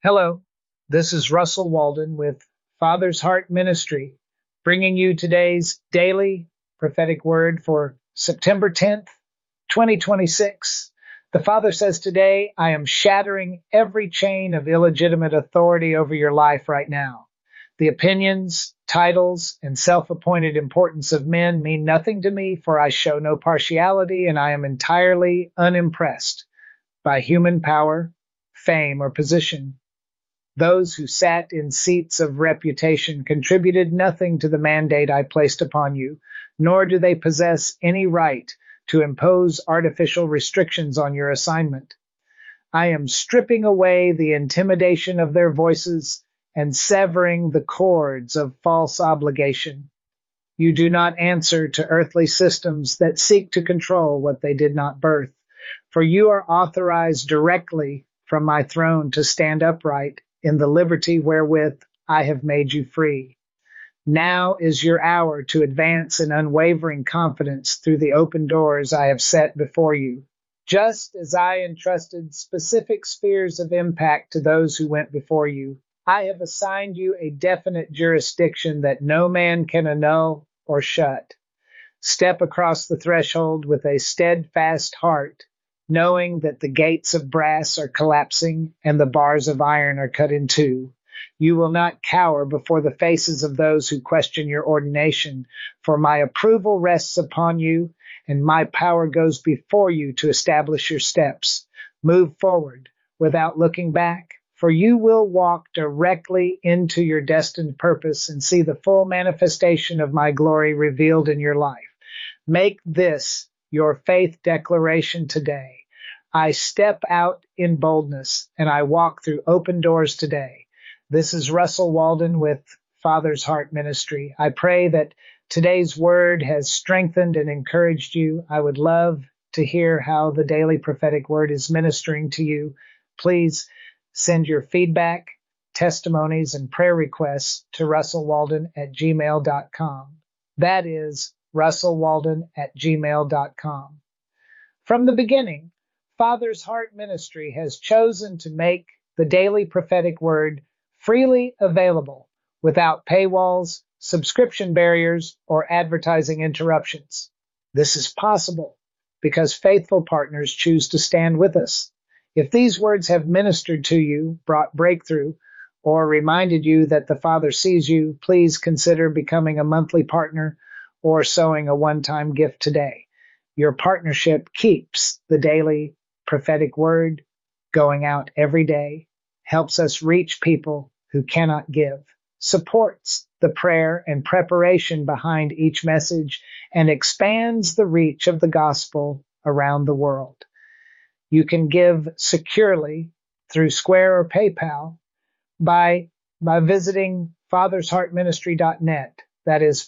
Hello, this is Russell Walden with Father's Heart Ministry, bringing you today's daily prophetic word for September 10th, 2026. The Father says today, I am shattering every chain of illegitimate authority over your life right now. The opinions, titles, and self-appointed importance of men mean nothing to me, for I show no partiality and I am entirely unimpressed by human power, fame, or position. Those who sat in seats of reputation contributed nothing to the mandate I placed upon you, nor do they possess any right to impose artificial restrictions on your assignment. I am stripping away the intimidation of their voices and severing the cords of false obligation. You do not answer to earthly systems that seek to control what they did not birth, for you are authorized directly from my throne to stand upright in the liberty wherewith I have made you free. Now is your hour to advance in unwavering confidence through the open doors I have set before you. Just as I entrusted specific spheres of impact to those who went before you, I have assigned you a definite jurisdiction that no man can annul or shut. Step across the threshold with a steadfast heart, knowing that the gates of brass are collapsing and the bars of iron are cut in two. You will not cower before the faces of those who question your ordination, for my approval rests upon you, and my power goes before you to establish your steps. Move forward without looking back, for you will walk directly into your destined purpose and see the full manifestation of my glory revealed in your life. Make this your faith declaration today. I step out in boldness and I walk through open doors today. This is Russell Walden with Father's Heart Ministry. I pray that today's word has strengthened and encouraged you. I would love to hear how the daily prophetic word is ministering to you. Please send your feedback, testimonies, and prayer requests to russellwalden@gmail.com. That is russellwalden@gmail.com. From the beginning, Father's Heart Ministry has chosen to make the daily prophetic word freely available without paywalls, subscription barriers, or advertising interruptions. This is possible because faithful partners choose to stand with us. If these words have ministered to you, brought breakthrough, or reminded you that the Father sees you, please consider becoming a monthly partner or sowing a one-time gift today. Your partnership keeps the daily prophetic word going out every day, helps us reach people who cannot give, supports the prayer and preparation behind each message, and expands the reach of the gospel around the world. You can give securely through Square or PayPal by visiting fathersheartministry.net. That is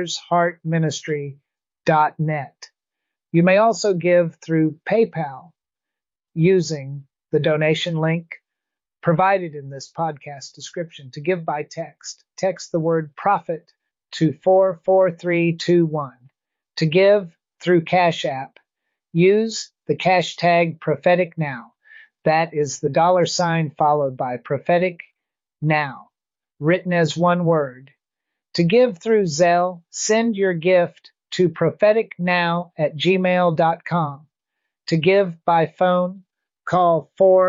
fathersheartministry.net. You may also give through PayPal using the donation link provided in this podcast description. To give by text, text the word prophet to 44321. To give through Cash App, use the hashtag prophetic now. That is the $ followed by prophetic now, written as one word. To give through Zelle, send your gift to propheticnow@gmail.com. To give by phone, call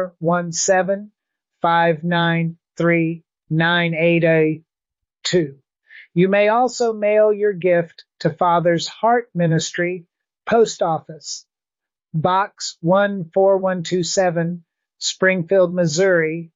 417-593-9882. You may also mail your gift to Father's Heart Ministry, Post Office, Box 14127, Springfield, Missouri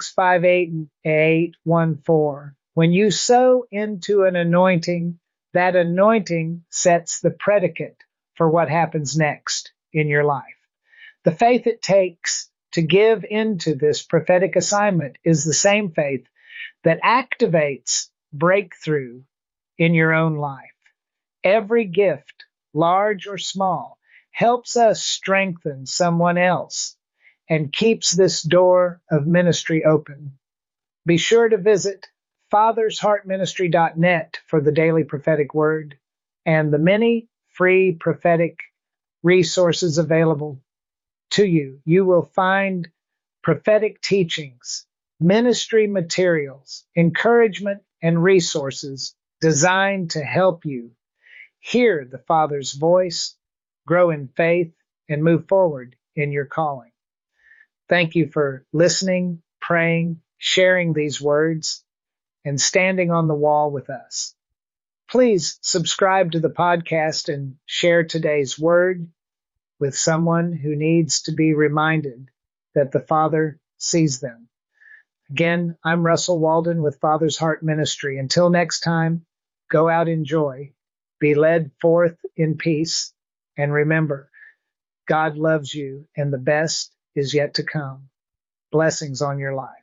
65814. When you sow into an anointing, that anointing sets the predicate for what happens next in your life. The faith it takes to give into this prophetic assignment is the same faith that activates breakthrough in your own life. Every gift, large or small, helps us strengthen someone else and keeps this door of ministry open. Be sure to visit fathersheartministry.net for the daily prophetic word and the many free prophetic resources available to you. You will find prophetic teachings ministry materials, encouragement, and resources designed to help you hear the Father's voice, grow in faith, and move forward in your calling. Thank you for listening, praying, sharing these words, and standing on the wall with us. Please subscribe to the podcast and share today's word with someone who needs to be reminded that the Father sees them. Again, I'm Russell Walden with Father's Heart Ministry. Until next time, go out in joy, be led forth in peace, and remember, God loves you and the best is yet to come. Blessings on your life.